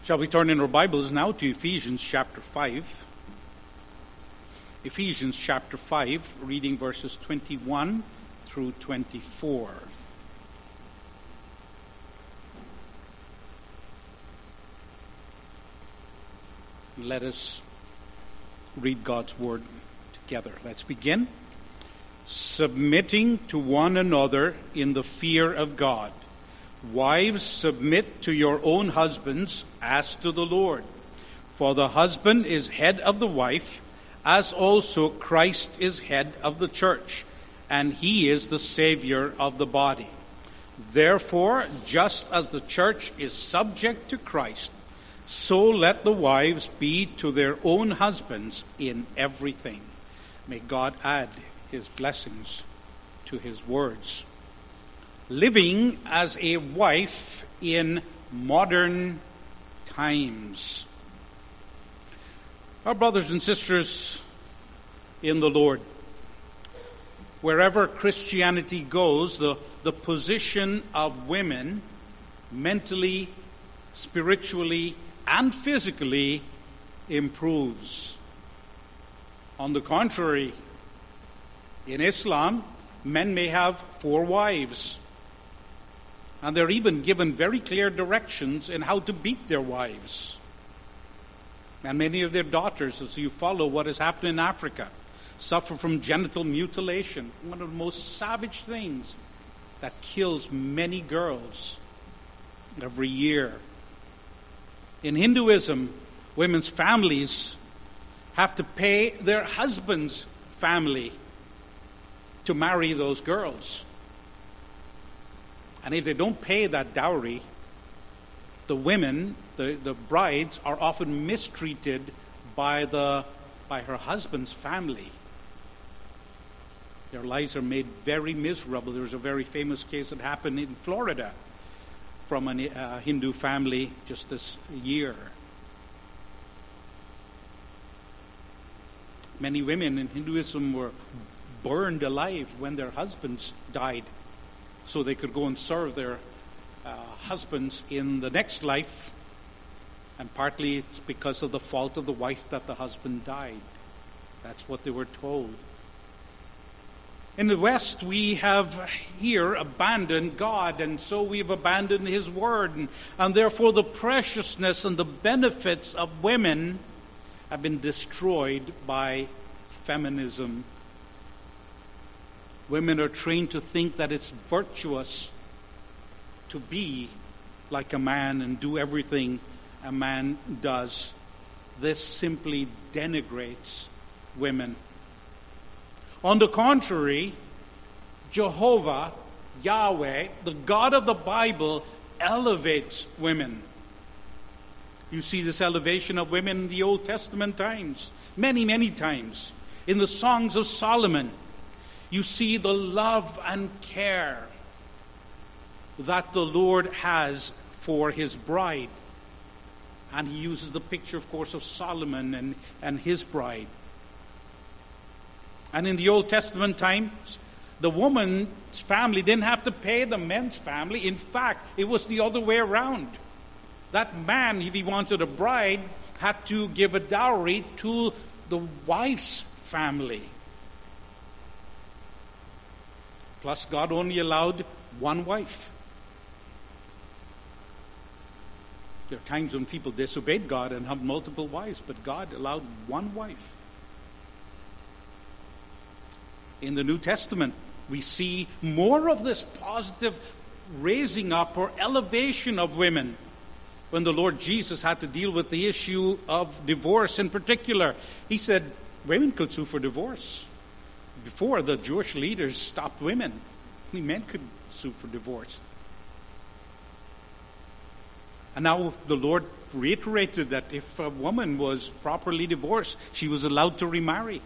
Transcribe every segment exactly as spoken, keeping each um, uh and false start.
Shall we turn in our Bibles now to Ephesians chapter five? Ephesians chapter five, reading verses twenty-one through twenty-four. Let us read God's word together. Let's begin. Submitting to one another in the fear of God. Wives, submit to your own husbands as to the Lord. For the husband is head of the wife, as also Christ is head of the church, and he is the Savior of the body. Therefore, just as the church is subject to Christ, so let the wives be to their own husbands in everything. May God add his blessings to his words. Living as a wife in modern times. Our brothers and sisters in the Lord, wherever Christianity goes, the, the position of women, mentally, spiritually, and physically, improves. On the contrary, in Islam, men may have four wives. And they're even given very clear directions in how to beat their wives. And many of their daughters, as you follow what has happened in Africa, suffer from genital mutilation, one of the most savage things that kills many girls every year. In Hinduism, women's families have to pay their husband's family to marry those girls. And if they don't pay that dowry, the women, the, the brides, are often mistreated by the by her husband's family. Their lives are made very miserable. There was a very famous case that happened in Florida from a uh, Hindu family just this year. Many women in Hinduism were burned alive when their husbands died, so they could go and serve their uh, husbands in the next life. And partly it's because of the fault of the wife that the husband died. That's what they were told. In the West, we have here abandoned God, and so we've abandoned his word. And, and therefore the preciousness and the benefits of women have been destroyed by feminism. Women are trained to think that it's virtuous to be like a man and do everything a man does. This simply denigrates women. On the contrary, Jehovah, Yahweh, the God of the Bible, elevates women. You see this elevation of women in the Old Testament times, many, many times. In the Songs of Solomon, you see the love and care that the Lord has for his bride. And he uses the picture, of course, of Solomon and, and his bride. And in the Old Testament times, the woman's family didn't have to pay the men's family. In fact, it was the other way around. That man, if he wanted a bride, had to give a dowry to the wife's family. Plus, God only allowed one wife. There are times when people disobeyed God and have multiple wives, but God allowed one wife. In the New Testament, we see more of this positive raising up or elevation of women. When the Lord Jesus had to deal with the issue of divorce in particular, he said women could sue for divorce. Before, the Jewish leaders stopped women. Only men could sue for divorce. And now the Lord reiterated that if a woman was properly divorced, she was allowed to remarry.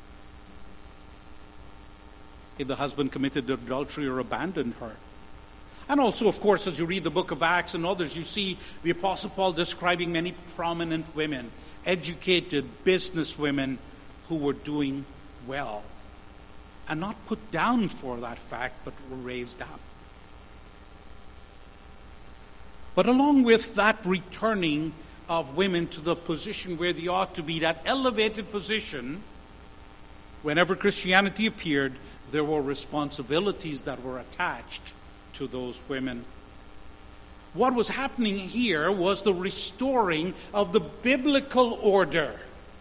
If the husband committed adultery or abandoned her. And also, of course, as you read the book of Acts and others, you see the Apostle Paul describing many prominent women, educated business women who were doing well. And not put down for that fact, but raised up. But along with that returning of women to the position where they ought to be, that elevated position, whenever Christianity appeared, there were responsibilities that were attached to those women. What was happening here was the restoring of the biblical order.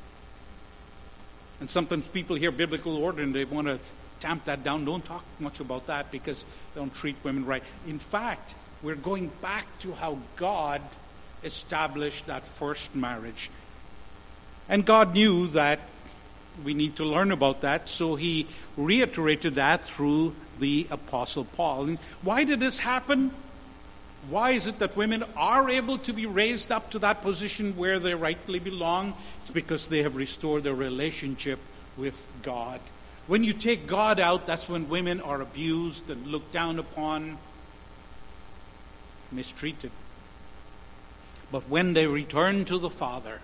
And sometimes people hear biblical order and they want to tamp that down. Don't talk much about that because they don't treat women right. In fact, we're going back to how God established that first marriage. And God knew that we need to learn about that, so he reiterated that through the Apostle Paul. And why did this happen? Why is it that women are able to be raised up to that position where they rightly belong? It's because they have restored their relationship with God. When you take God out, that's when women are abused and looked down upon, mistreated. But when they return to the Father,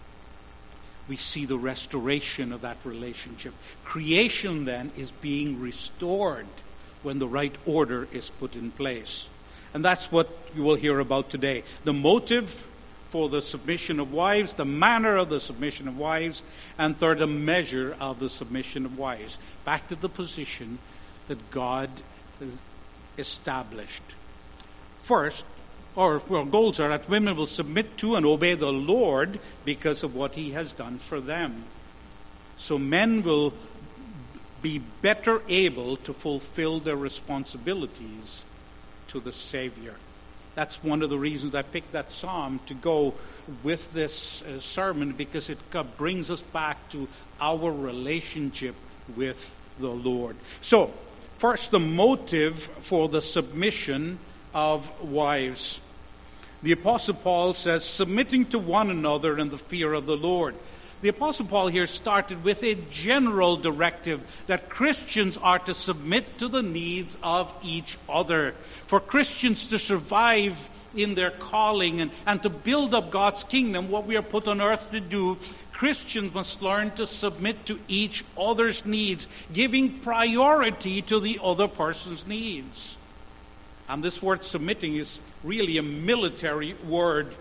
we see the restoration of that relationship. Creation then is being restored when the right order is put in place. And that's what you will hear about today. The motive for the submission of wives, the manner of the submission of wives, and third, the measure of the submission of wives. Back to the position that God has established. First, or well, goals are that women will submit to and obey the Lord because of what he has done for them. So men will be better able to fulfill their responsibilities to the Savior. That's one of the reasons I picked that psalm to go with this uh, sermon, because it brings us back to our relationship with the Lord. So, first, the motive for the submission of wives. The Apostle Paul says, submitting to one another in the fear of the Lord. The Apostle Paul here started with a general directive that Christians are to submit to the needs of each other. For Christians to survive in their calling and, and to build up God's kingdom, what we are put on earth to do, Christians must learn to submit to each other's needs, giving priority to the other person's needs. And this word submitting is really a military word.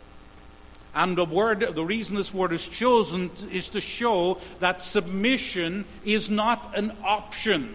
And the word, the reason this word is chosen is to show that submission is not an option.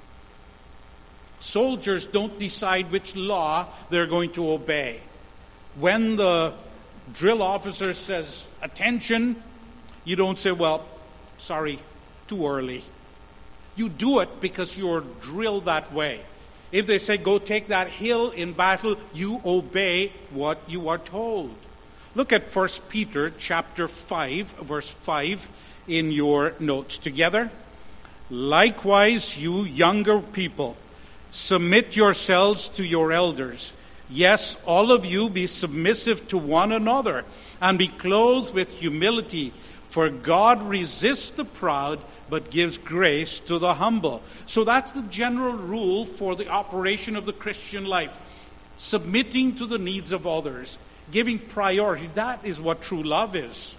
Soldiers don't decide which law they're going to obey. When the drill officer says, attention, you don't say, well, sorry, too early. You do it because you're drilled that way. If they say, go take that hill in battle, you obey what you are told. Look at First Peter chapter five, verse five in your notes together. Likewise, you younger people, submit yourselves to your elders. Yes, all of you be submissive to one another and be clothed with humility. For God resists the proud, but gives grace to the humble. So that's the general rule for the operation of the Christian life. Submitting to the needs of others. Giving priority. That is what true love is.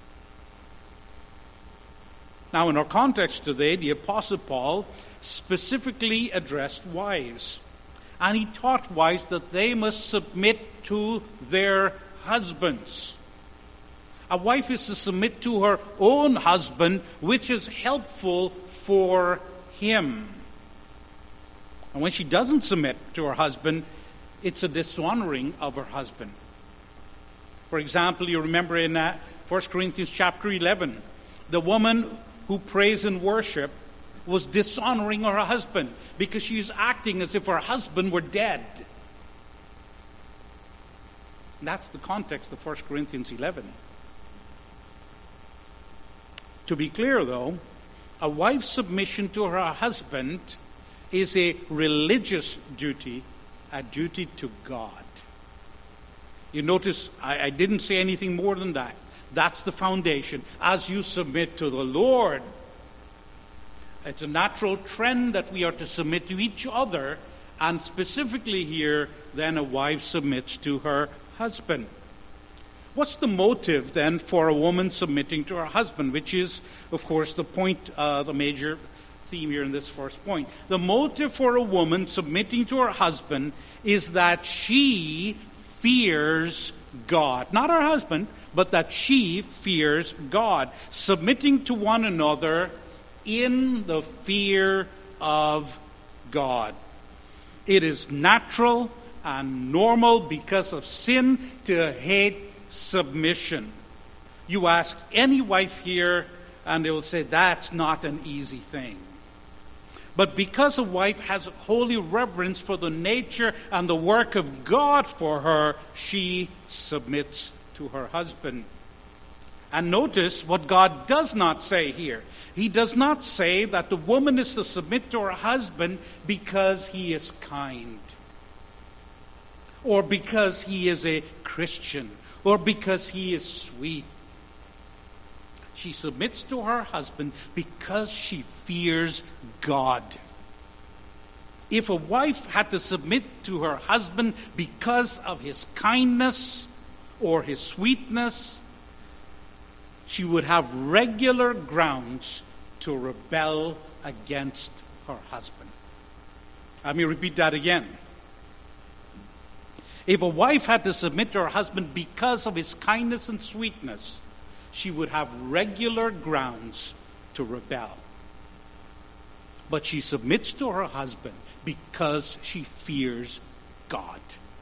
Now, in our context today, the Apostle Paul specifically addressed wives. And he taught wives that they must submit to their husbands. A wife is to submit to her own husband, which is helpful for him. And when she doesn't submit to her husband, it's a dishonoring of her husband. For example, you remember in uh, First Corinthians chapter eleven, the woman who prays in worship was dishonoring her husband because she was acting as if her husband were dead. And that's the context of First Corinthians eleven. To be clear, though, a wife's submission to her husband is a religious duty, a duty to God. You notice I, I didn't say anything more than that. That's the foundation. As you submit to the Lord, it's a natural trend that we are to submit to each other, and specifically here, then a wife submits to her husband. What's the motive then for a woman submitting to her husband, which is, of course, the point, uh, the major theme here in this first point. The motive for a woman submitting to her husband is that she fears God. Not her husband, but that she fears God. Submitting to one another in the fear of God. It is natural and normal because of sin to hate submission. You ask any wife here, and they will say, that's not an easy thing. But because a wife has holy reverence for the nature and the work of God for her, she submits to her husband. And notice what God does not say here. He does not say that the woman is to submit to her husband because he is kind, or because he is a Christian, or because he is sweet. She submits to her husband because she fears God. If a wife had to submit to her husband because of his kindness or his sweetness, she would have regular grounds to rebel against her husband. Let me repeat that again. If a wife had to submit to her husband because of his kindness and sweetness, she would have regular grounds to rebel. But she submits to her husband because she fears God.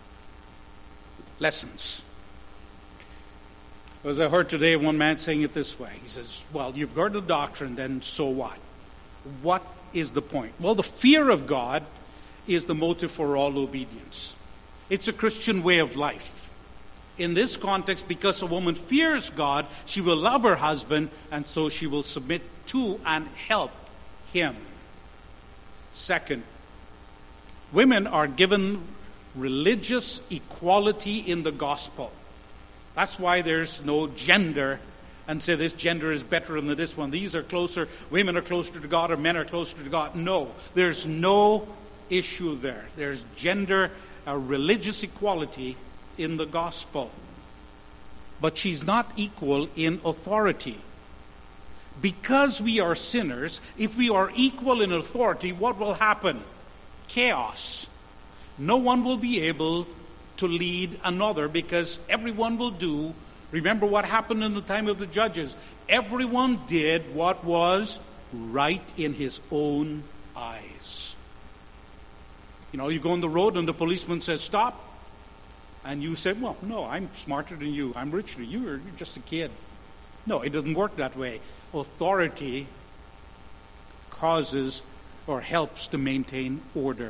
Lessons. As I heard today, one man saying it this way. He says, well, you've heard the doctrine, then so what? What is the point? Well, the fear of God is the motive for all obedience. It's a Christian way of life. In this context, because a woman fears God, she will love her husband, and so she will submit to and help him. Second, women are given religious equality in the gospel. That's why there's no gender, and say this gender is better than this one. These are closer, women are closer to God, or men are closer to God. No, there's no issue there. There's gender, uh, religious equality in the gospel. But she's not equal in authority. Because we are sinners, if we are equal in authority, what will happen? Chaos. No one will be able to lead another because everyone will do. Remember what happened in the time of the judges. Everyone did what was right in his own eyes. You know, you go on the road and the policeman says, stop. And you say, well, no, I'm smarter than you. I'm richer than you. You're just a kid. No, it doesn't work that way. Authority causes or helps to maintain order.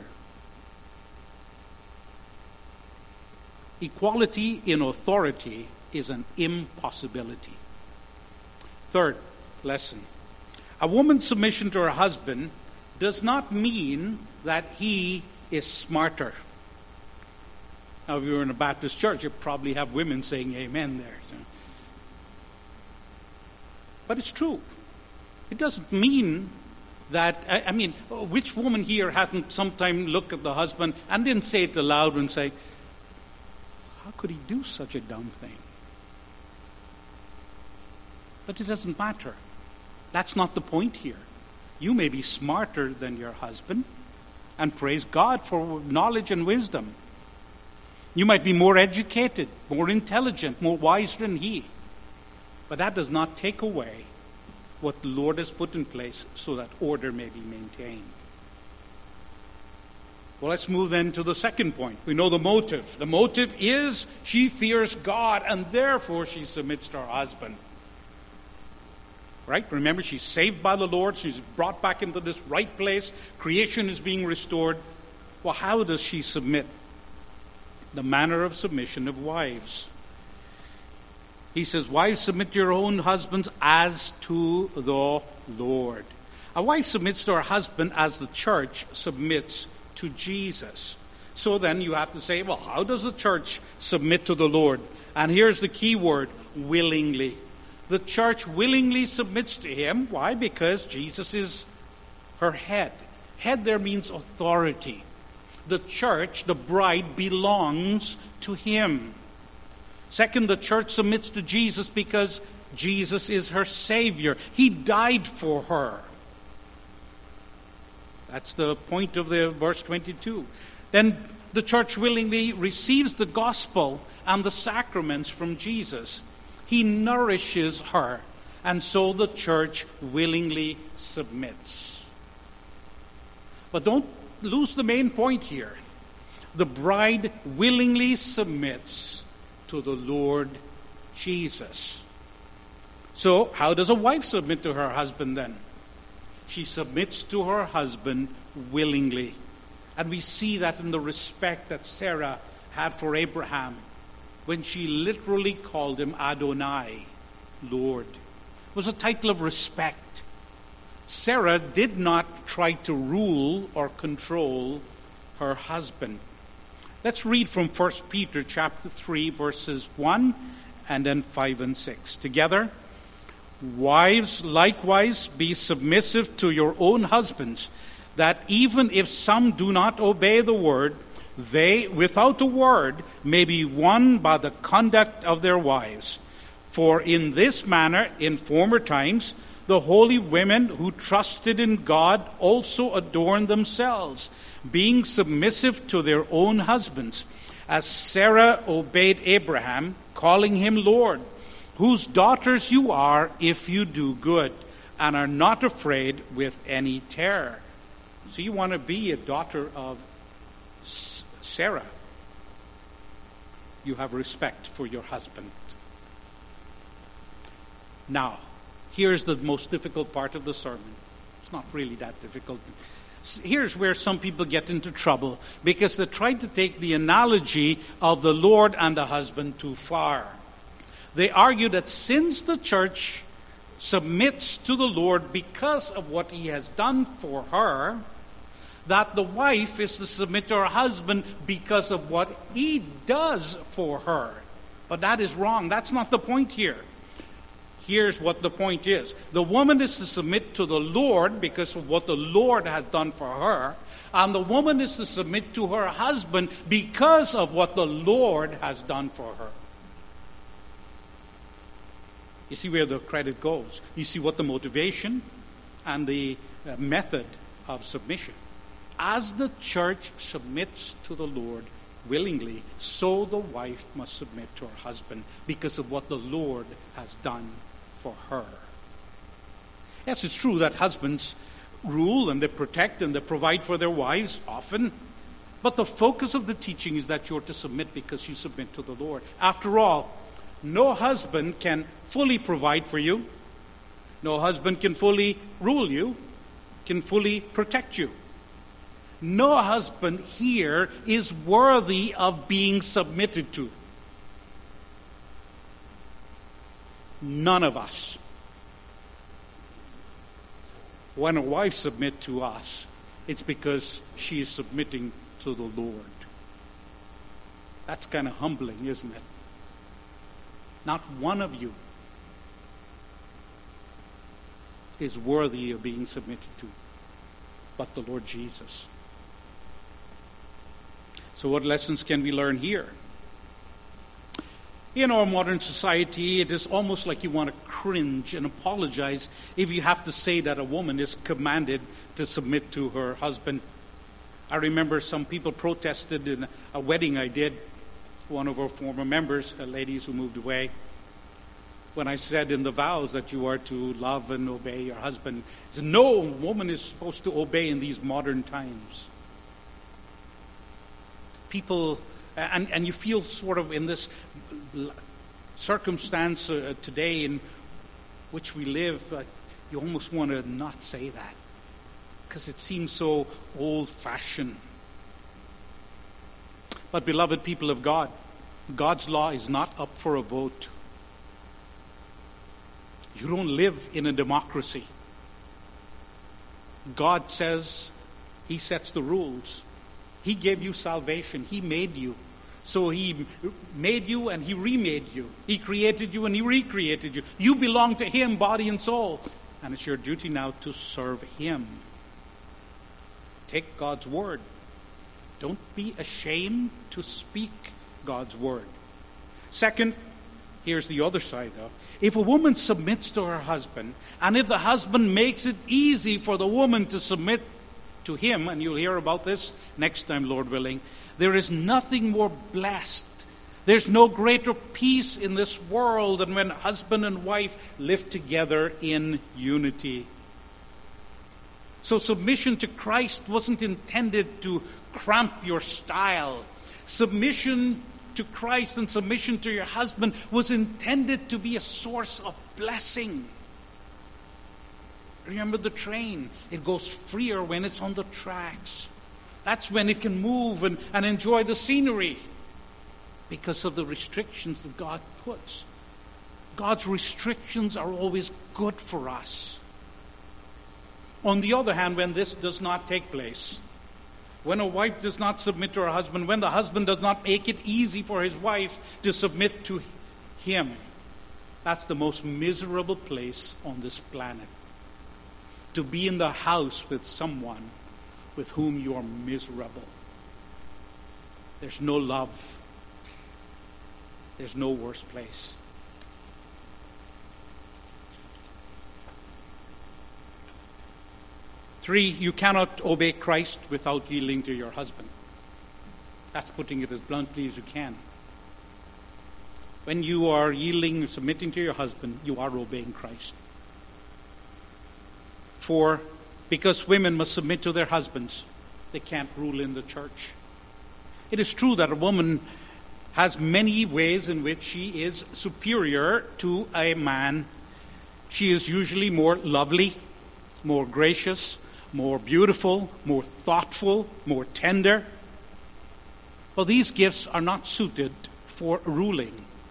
Equality in authority is an impossibility. Third lesson. A woman's submission to her husband does not mean that he is smarter. Now, if you're in a Baptist church, you probably have women saying amen there. But it's true. It doesn't mean that, I, I mean, which woman here hasn't sometime looked at the husband and didn't say it aloud and say, how could he do such a dumb thing? But it doesn't matter. That's not the point here. You may be smarter than your husband, and praise God for knowledge and wisdom. You might be more educated, more intelligent, more wise than he. But that does not take away what the Lord has put in place so that order may be maintained. Well, let's move then to the second point. We know the motive. The motive is she fears God, and therefore she submits to her husband. Right? Remember, she's saved by the Lord. She's brought back into this right place. Creation is being restored. Well, how does she submit? The manner of submission of wives. He says, wives, submit to your own husbands as to the Lord. A wife submits to her husband as the church submits to Jesus. So then you have to say, well, how does the church submit to the Lord? And here's the key word, willingly. The church willingly submits to him. Why? Because Jesus is her head. Head there means authority. The church, the bride, belongs to him. Second, the church submits to Jesus because Jesus is her Savior. He died for her. That's the point of the verse twenty-two. Then The church willingly receives the gospel and the sacraments from Jesus. He nourishes her, and so the church willingly submits. But don't lose the main point here. The bride willingly submits to the Lord Jesus. So, how does a wife submit to her husband then? She submits to her husband willingly. And we see that in the respect that Sarah had for Abraham when she literally called him Adonai, Lord. It was a title of respect. Sarah did not try to rule or control her husband. Let's read from First Peter chapter three, verses one and then five and six. Together, wives, likewise, be submissive to your own husbands, that even if some do not obey the word, they, without a word, may be won by the conduct of their wives. For in this manner, in former times, the holy women who trusted in God also adorned themselves, being submissive to their own husbands, as Sarah obeyed Abraham, calling him Lord, whose daughters you are if you do good, and are not afraid with any terror. So you want to be a daughter of Sarah. You have respect for your husband. Now, here's the most difficult part of the sermon. It's not really that difficult. Here's where some people get into trouble, because they try to take the analogy of the Lord and the husband too far. They argue that since the church submits to the Lord because of what he has done for her, that the wife is to submit to her husband because of what he does for her. But that is wrong. That's not the point here. Here's what the point is. The woman is to submit to the Lord because of what the Lord has done for her, and the woman is to submit to her husband because of what the Lord has done for her. You see where the credit goes. You see what the motivation and the uh, method of submission. As the church submits to the Lord willingly, so the wife must submit to her husband because of what the Lord has done for her. Yes, it's true that husbands rule and they protect and they provide for their wives often, but the focus of the teaching is that you're to submit because you submit to the Lord. After all, no husband can fully provide for you. No husband can fully rule you, can fully protect you. No husband here is worthy of being submitted to. None of us. When a wife submits to us, it's because she is submitting to the Lord. That's kind of humbling, isn't it? Not one of you is worthy of being submitted to, but the Lord Jesus. So what lessons can we learn here? In our modern society, it is almost like you want to cringe and apologize if you have to say that a woman is commanded to submit to her husband. I remember some people protested in a wedding I did, one of our former members, ladies who moved away, when I said in the vows that you are to love and obey your husband. He said, no, woman is supposed to obey in these modern times. People, and, and you feel sort of in this circumstance uh, today in which we live, uh, you almost want to not say that because it seems so old-fashioned. But beloved people of God, God's law is not up for a vote. You don't live in a democracy. God says He sets the rules. He gave you salvation. He made you. So He made you and He remade you. He created you and He recreated you. You belong to Him, body and soul. And it's your duty now to serve Him. Take God's word. Don't be ashamed to speak God's word. Second, here's the other side though. If a woman submits to her husband, and if the husband makes it easy for the woman to submit to him, and you'll hear about this next time, Lord willing, There is nothing more blessed. There's no greater peace in this world than when husband and wife live together in unity. So submission to Christ wasn't intended to cramp your style. Submission to Christ and submission to your husband was intended to be a source of blessing. Remember the train. It goes freer when it's on the tracks. That's when it can move and, and enjoy the scenery because of the restrictions that God puts. God's restrictions are always good for us. On the other hand, when this does not take place, when a wife does not submit to her husband, when the husband does not make it easy for his wife to submit to him, that's the most miserable place on this planet. To be in the house with someone with whom you are miserable. There's no love. There's no worse place. Three, you cannot obey Christ without yielding to your husband. That's putting it as bluntly as you can. When you are yielding and submitting to your husband, you are obeying Christ. Four, because women must submit to their husbands, they can't rule in the church. It is true that a woman has many ways in which she is superior to a man. She is usually more lovely, more gracious, more beautiful, more thoughtful, more tender. Well, these gifts are not suited for ruling.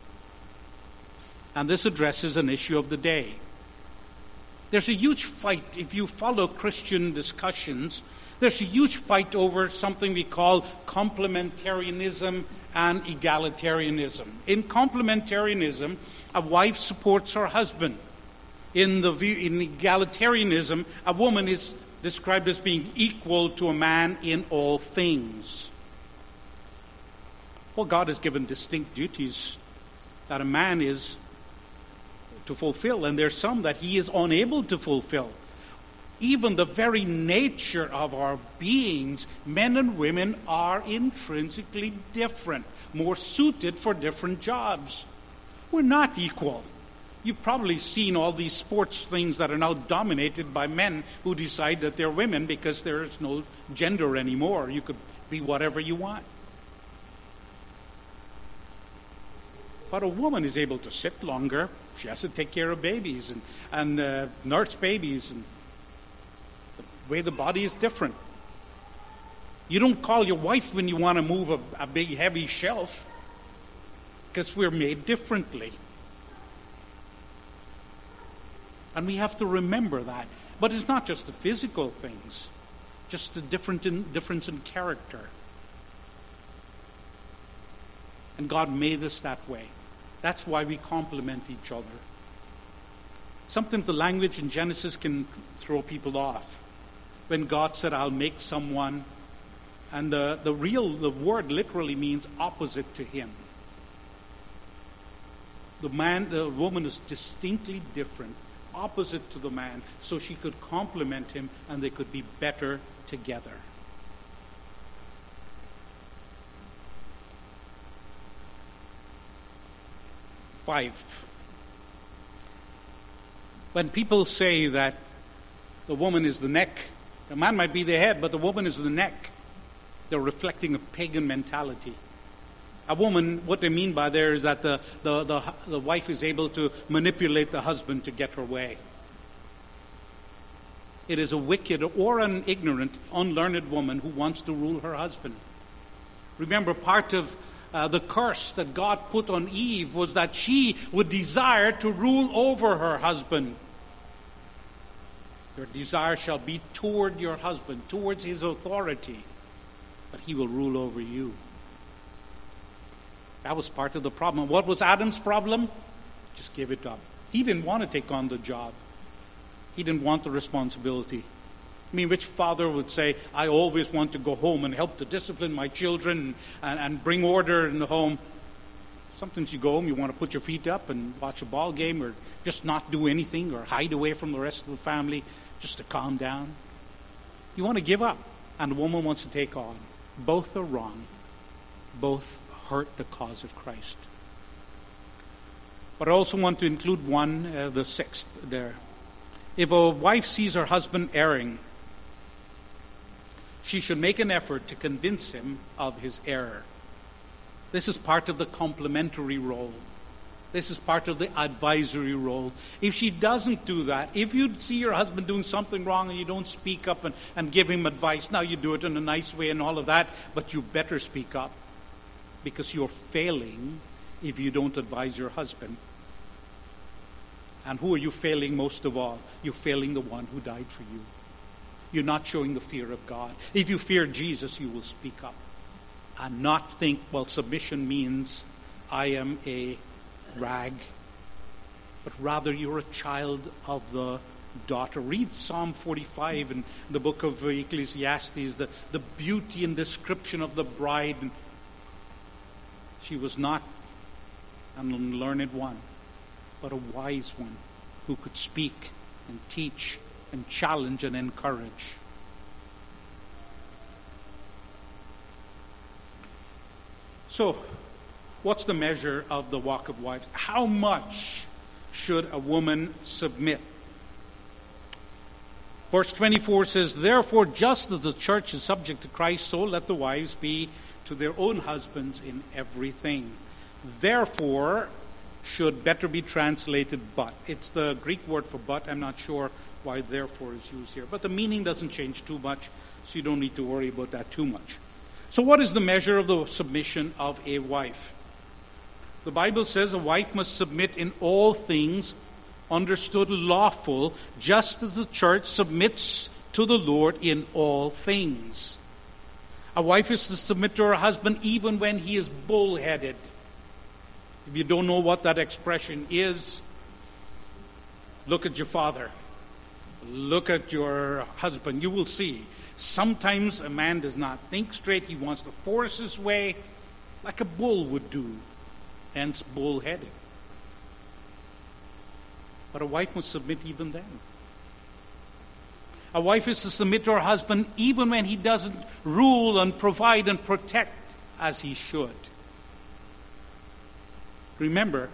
And this addresses an issue of the day. There's a huge fight, if you follow Christian discussions, there's a huge fight over something we call complementarianism and egalitarianism. In complementarianism, a wife supports her husband. In the view, in egalitarianism, a woman is described as being equal to a man in all things. Well, God has given distinct duties that a man is to fulfill, and there's some that he is unable to fulfill. Even the very nature of our beings, men and women are intrinsically different, more suited for different jobs. We're not equal. You've probably seen all these sports things that are now dominated by men who decide that they're women because there is no gender anymore. You could be whatever you want. But a woman is able to sit longer. She has to take care of babies and, and uh, nurse babies. And the way the body is different. You don't call your wife when you want to move a, a big, heavy shelf because we're made differently. And we have to remember that. But it's not just the physical things, just the different in, difference in character. And God made us that way. That's why we complement each other. Sometimes the language in Genesis can throw people off. When God said, I'll make someone, and the, the real, the word literally means opposite to him. The man, the woman is distinctly different, opposite to the man, so she could complement him and they could be better together. Five. When people say that the woman is the neck, the man might be the head, but the woman is the neck, they're reflecting a pagan mentality. A woman, what they mean by there is that the, the, the, the wife is able to manipulate the husband to get her way. It is a wicked or an ignorant, unlearned woman who wants to rule her husband. Remember, part of uh, the curse that God put on Eve was that she would desire to rule over her husband. Your desire shall be toward your husband, towards his authority, but he will rule over you. That was part of the problem. What was Adam's problem? Just give it up. He didn't want to take on the job. He didn't want the responsibility. I mean, which father would say, I always want to go home and help to discipline my children and, and bring order in the home. Sometimes you go home, you want to put your feet up and watch a ball game or just not do anything or hide away from the rest of the family just to calm down. You want to give up, and the woman wants to take on. Both are wrong. both hurt the cause of Christ. But I also want to include one, uh, the sixth there. If a wife sees her husband erring, she should make an effort to convince him of his error. This is part of the complementary role. This is part of the advisory role. If she doesn't do that, if you see your husband doing something wrong and you don't speak up and, and give him advice, now you do it in a nice way and all of that, but you better speak up, because you're failing if you don't advise your husband. And who are you failing most of all? You're failing the one who died for you. You're not showing the fear of God. If you fear Jesus, you will speak up and not think, well, submission means I am a rag, but rather you're a child of the daughter. Read Psalm forty-five in the book of Ecclesiastes, the, the beauty and description of the bride. She was not an learned one, but a wise one who could speak and teach and challenge and encourage. So, what's the measure of the walk of wives? How much should a woman submit? Verse twenty-four says, "Therefore, just as the church is subject to Christ, so let the wives be to their own husbands in everything." Therefore should better be translated but. It's the Greek word for but. I'm not sure why therefore is used here. But the meaning doesn't change too much, so you don't need to worry about that too much. So what is the measure of the submission of a wife? The Bible says a wife must submit in all things, understood lawful, just as the church submits to the Lord in all things. A wife is to submit to her husband even when he is bullheaded. If you don't know what that expression is, look at your father. Look at your husband. You will see. Sometimes a man does not think straight. He wants to force his way like a bull would do. Hence, bullheaded. But a wife must submit even then. A wife is to submit to her husband even when he doesn't rule and provide and protect as he should. Remember,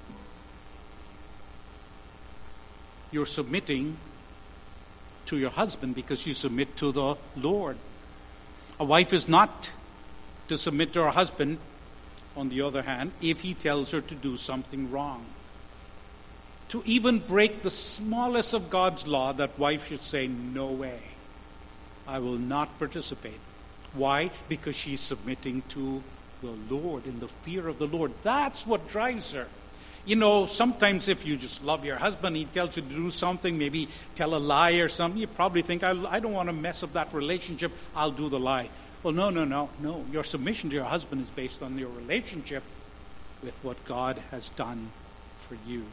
you're submitting to your husband because you submit to the Lord. A wife is not to submit to her husband, on the other hand, if he tells her to do something wrong. To even break the smallest of God's law, that wife should say, "No way, I will not participate." Why? Because she's submitting to the Lord, in the fear of the Lord. That's what drives her. You know, sometimes if you just love your husband, he tells you to do something, maybe tell a lie or something, you probably think, I, I don't want to mess up that relationship, I'll do the lie. Well, no, no, no, no. Your submission to your husband is based on your relationship with what God has done for you.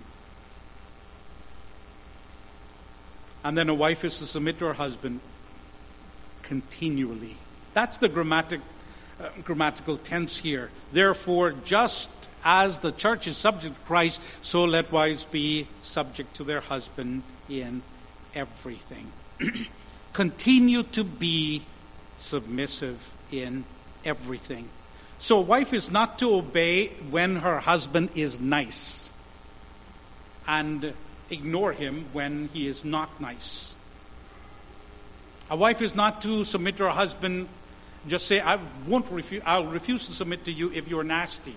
And then a wife is to submit to her husband continually. That's the grammatic, uh, grammatical tense here. Therefore, just as the church is subject to Christ, so let wives be subject to their husband in everything. Continue to be submissive in everything. So a wife is not to obey when her husband is nice and ignore him when he is not nice. A wife is not to submit to her husband, just say, I won't refuse, I'll refuse to submit to you if you're nasty.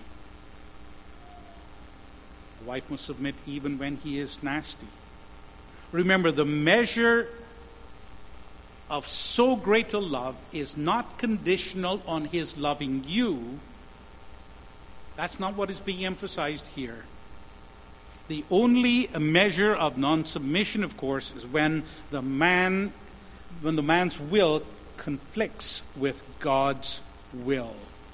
A wife must submit even when he is nasty. Remember, the measure of so great a love is not conditional on his loving you. That's not what is being emphasized here. The only measure of non-submission, of course, is when the man, when the man's will conflicts with God's will.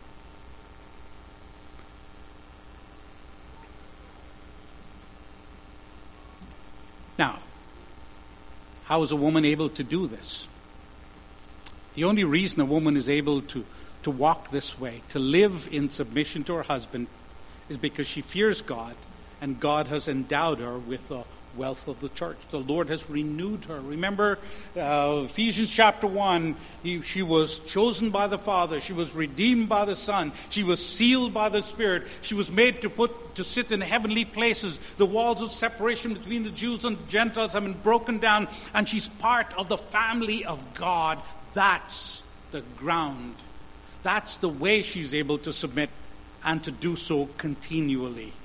Now, how is a woman able to do this? The only reason a woman is able to, to walk this way, to live in submission to her husband, is because she fears God, and God has endowed her with the wealth of the church. The Lord has renewed her. Remember uh, Ephesians chapter one, he, she was chosen by the Father. She was redeemed by the Son. She was sealed by the Spirit. She was made to put to sit in heavenly places. The walls of separation between the Jews and the Gentiles have been broken down, and she's part of the family of God. That's the ground. That's the way she's able to submit and to do so continually.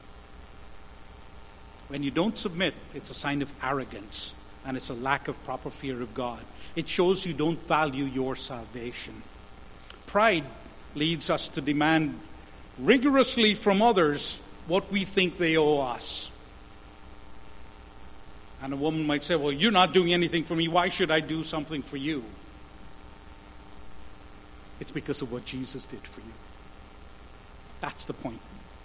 When you don't submit, it's a sign of arrogance, and it's a lack of proper fear of God. It shows you don't value your salvation. Pride leads us to demand rigorously from others what we think they owe us. And a woman might say, well, you're not doing anything for me. Why should I do something for you? It's because of what Jesus did for you. That's the point.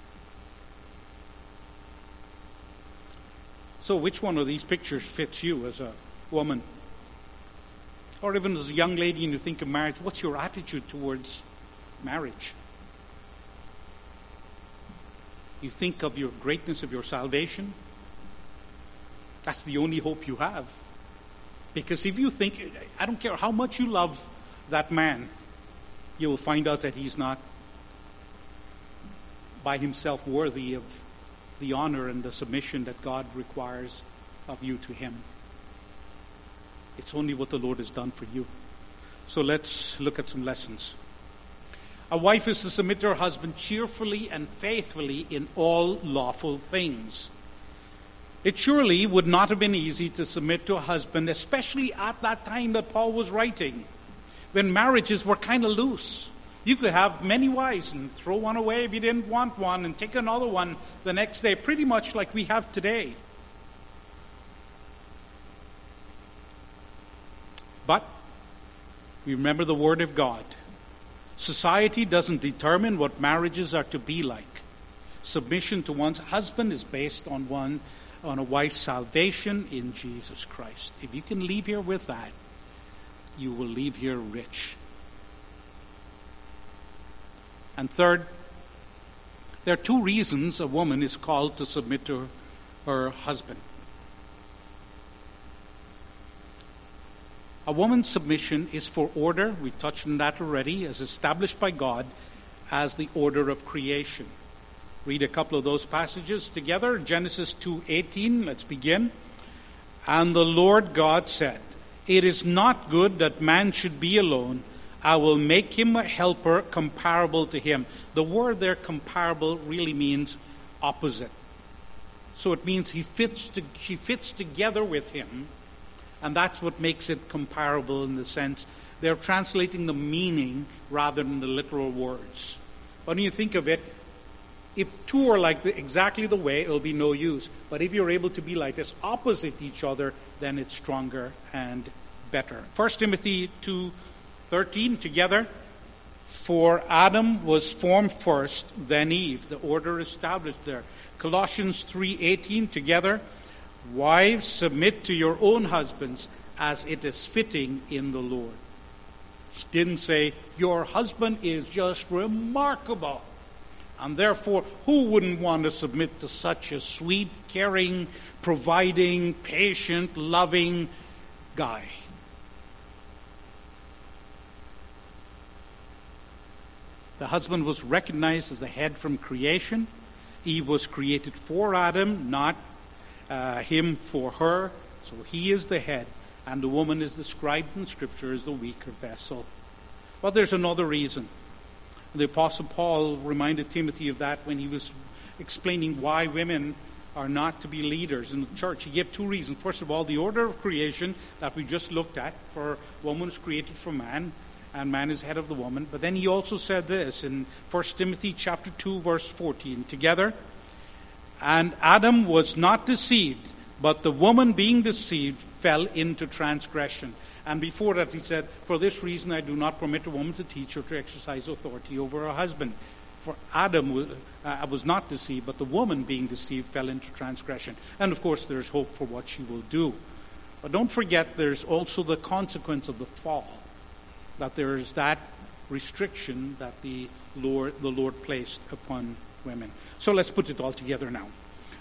So which one of these pictures fits you as a woman? Or even as a young lady and you think of marriage, what's your attitude towards marriage? You think of your greatness of your salvation? That's the only hope you have. Because if you think, I don't care how much you love that man, you will find out that he's not by himself worthy of the honor and the submission that God requires of you to him. It's only what the Lord has done for you. So let's look at some lessons. A wife is to submit to her husband cheerfully and faithfully in all lawful things. It surely would not have been easy to submit to a husband, especially at that time that Paul was writing, when marriages were kind of loose. You could have many wives and throw one away if you didn't want one and take another one the next day, pretty much like we have today. But we remember the Word of God. Society doesn't determine what marriages are to be like. Submission to one's husband is based on one on a wife's salvation in Jesus Christ. If you can leave here with that, you will leave here rich. And third, there are two reasons a woman is called to submit to her husband. A woman's submission is for order. We touched on that already, as established by God as the order of creation. Read a couple of those passages together. Genesis two eighteen, let's begin. And the Lord God said, "It is not good that man should be alone. I will make him a helper comparable to him." The word there, comparable, really means opposite. So it means he fits to, she fits together with him, and that's what makes it comparable in the sense they're translating the meaning rather than the literal words. When you think of it, if two are like the, exactly the way, it'll be no use. But if you're able to be like this, opposite each other, then it's stronger and better. First Timothy two thirteen together. For Adam was formed first, then Eve. The order established there. Colossians three eighteen together. Wives, submit to your own husbands as it is fitting in the Lord. He didn't say, your husband is just remarkable, and therefore, who wouldn't want to submit to such a sweet, caring, providing, patient, loving guy? The husband was recognized as the head from creation. Eve was created for Adam, not uh, him for her. So he is the head, and the woman is described in Scripture as the weaker vessel. But there's another reason. The Apostle Paul reminded Timothy of that when he was explaining why women are not to be leaders in the church. He gave two reasons. First of all, the order of creation that we just looked at, for woman is created for man, and man is head of the woman. But then he also said this in First Timothy chapter two, verse fourteen, together. And Adam was not deceived, but the woman being deceived fell into transgression. And before that he said, for this reason I do not permit a woman to teach or to exercise authority over her husband. For Adam was, uh, was not deceived, but the woman being deceived fell into transgression. And of course there's hope for what she will do. But don't forget there's also the consequence of the fall. That there is that restriction that the Lord, the Lord placed upon women. So let's put it all together now.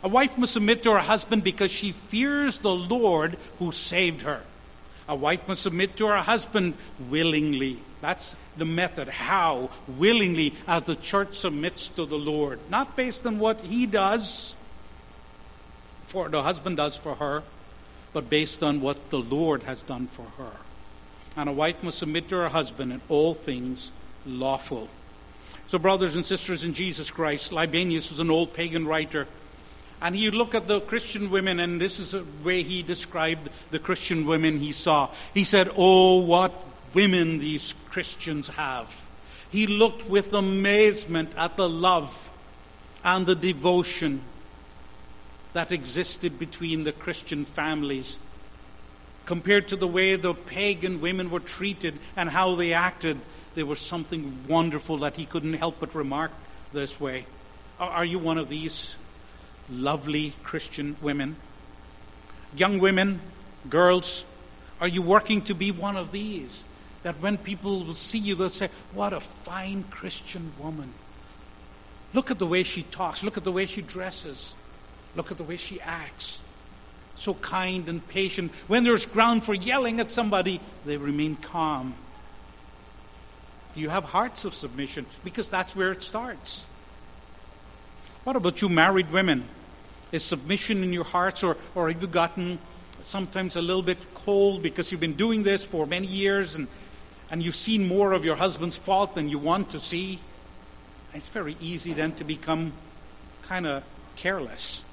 A wife must submit to her husband because she fears the Lord who saved her. A wife must submit to her husband willingly. That's the method. How? Willingly, as the church submits to the Lord. Not based on what he does, for the husband does for her, but based on what the Lord has done for her. And a wife must submit to her husband in all things lawful. So, brothers and sisters in Jesus Christ, Libanius was an old pagan writer. And you look at the Christian women, and this is the way he described the Christian women he saw. He said, "Oh, what women these Christians have." He looked with amazement at the love and the devotion that existed between the Christian families compared to the way the pagan women were treated and how they acted. There was something wonderful that he couldn't help but remark this way. Are you one of these lovely Christian women? Young women, girls, are you working to be one of these? That when people will see you, they'll say, "What a fine Christian woman. Look at the way she talks. Look at the way she dresses. Look at the way she acts. So kind and patient. When there's ground for yelling at somebody, they remain calm." You have hearts of submission, because that's where it starts. What about you married women? Is submission in your hearts, or, or have you gotten sometimes a little bit cold because you've been doing this for many years and, and you've seen more of your husband's fault than you want to see? It's very easy then to become kind of careless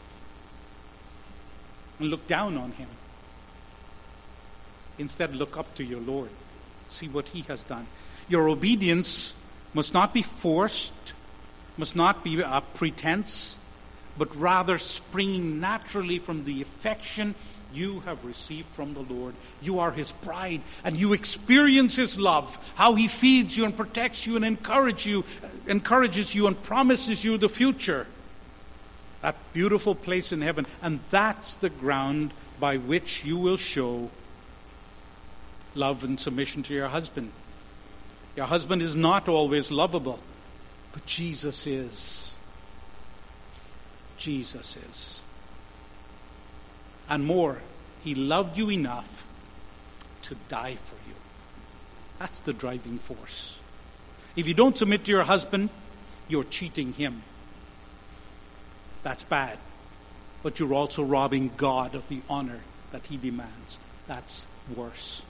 and look down on him. Instead, look up to your Lord. See what he has done. Your obedience must not be forced, must not be a pretense, but rather springing naturally from the affection you have received from the Lord. You are his bride, and you experience his love, how he feeds you and protects you and encourages you, encourages you and promises you the future. That beautiful place in heaven. And that's the ground by which you will show love and submission to your husband. Your husband is not always lovable, but Jesus is. Jesus is. And more, he loved you enough to die for you. That's the driving force. If you don't submit to your husband, you're cheating him. That's bad. But you're also robbing God of the honor that he demands. That's worse.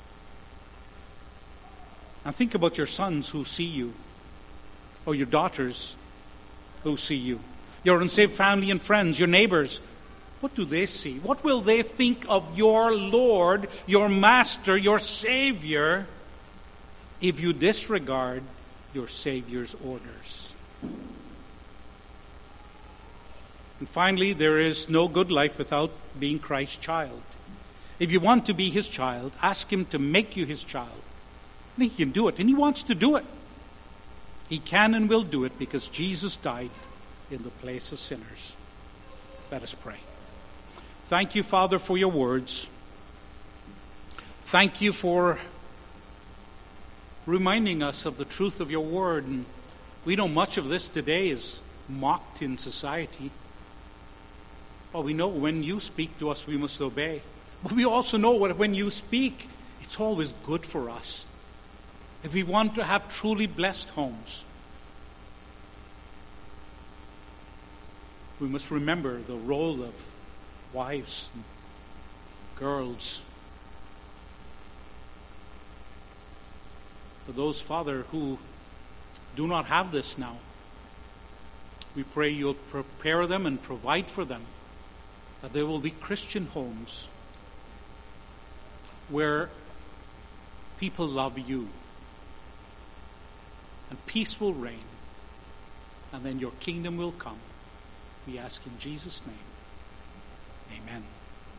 And think about your sons who see you, or your daughters who see you, your unsaved family and friends, your neighbors. What do they see? What will they think of your Lord, your Master, your Savior, if you disregard your Savior's orders? And finally, there is no good life without being Christ's child. If you want to be his child, ask him to make you his child. And he can do it, and he wants to do it. He can and will do it because Jesus died in the place of sinners. Let us pray. Thank you, Father, for your words. Thank you for reminding us of the truth of your word. And we know much of this today is mocked in society. But we know when you speak to us, we must obey. But we also know that when you speak, it's always good for us. If we want to have truly blessed homes, we must remember the role of wives and girls. For those, Father, who do not have this now, we pray you'll prepare them and provide for them, that there will be Christian homes where people love you, and peace will reign, and then your kingdom will come. We ask in Jesus' name. Amen.